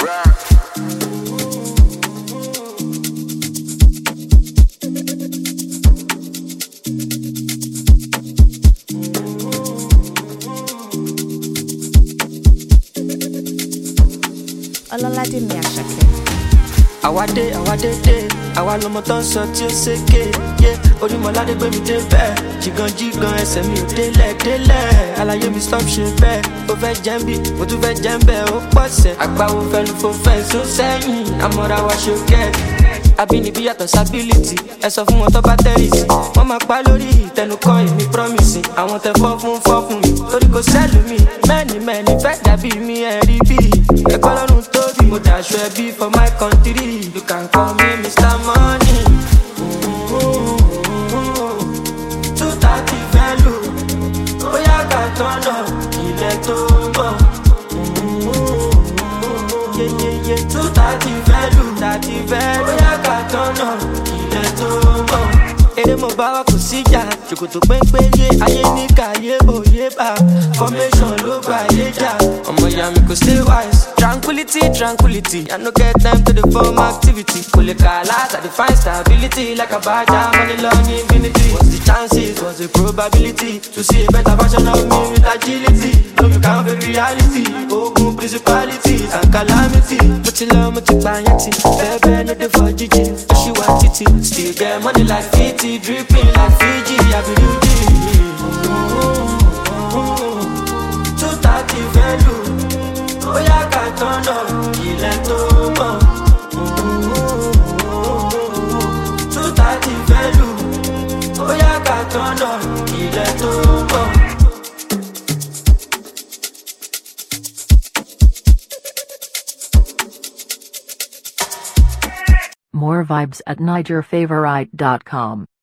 Ọlọ́ládé mi Àṣàkẹ́. Àwa dé, àwa lọmọ tó ń sọ tí ó ṣèké. Orímọ̀ládé gbé mi dé bẹ́ẹ̀, jìgàn ẹsẹ̀ mi ò délẹ̀. Àlàyé mi stop ṣe bẹ́ẹ̀, ó fẹ́ jẹ́ ń bì, mo tún fẹ́ jẹ́ ń bẹ́ẹ̀, ó pọ̀ sẹ̀. Àgbáwo fẹ́nu fò fẹ́ só sẹ́yìn, àmọ́ra wa ṣe kẹ́ẹ̀kì. Abínibí yàtọ̀ sábílìtì, ẹ sọ fún wọn tó bá tẹ́rìsì. Wọ́n máa pa lórí ìtẹnukọ́ èmi promise. Àwọn tẹ fọ́ fún mi, torí kò sẹ́lù mi. Mẹ́ni fẹ́ dàbí mi ẹ̀rí bí. Ẹ̀kọ́ lọ́rùn tóbi, mo dàṣọ ẹbí for my country. You can call me Mr. Money. 230 value, bóyá ká tọ́nà ilẹ̀ tó ń bọ̀. 230 value, bóyá ká tọ́nà ilẹ̀ tó ń bọ̀. Èrè mo bá wa kò síjà, ṣòkòtò péńpéye, ayé ní kàyé bòye bá. Formation ló gbà yé jà, ọmọ ìyá mi kò stay wise. Tranquility, I no get time to the form activity. Kò lè kà láti define stability, like a badger, money long infinity. What's the chances, what's the probability, to see a better version of me with agility? No, you can't fake reality, ogun principalities and calamity. Mo ti lọ, mo ti pààyàn tì, bẹ́ẹ̀ no dey for jíjí, oṣù wa títì. Still get money like 50, dripping like Fiji, Abiruji. 230 value, bóyá ká tọ́nà ilẹ̀ tó ń bọ̀. 230 value, bóyá ká tọ́nà ilẹ̀ tó ń bọ̀. More vibes at NigerFavorite.com.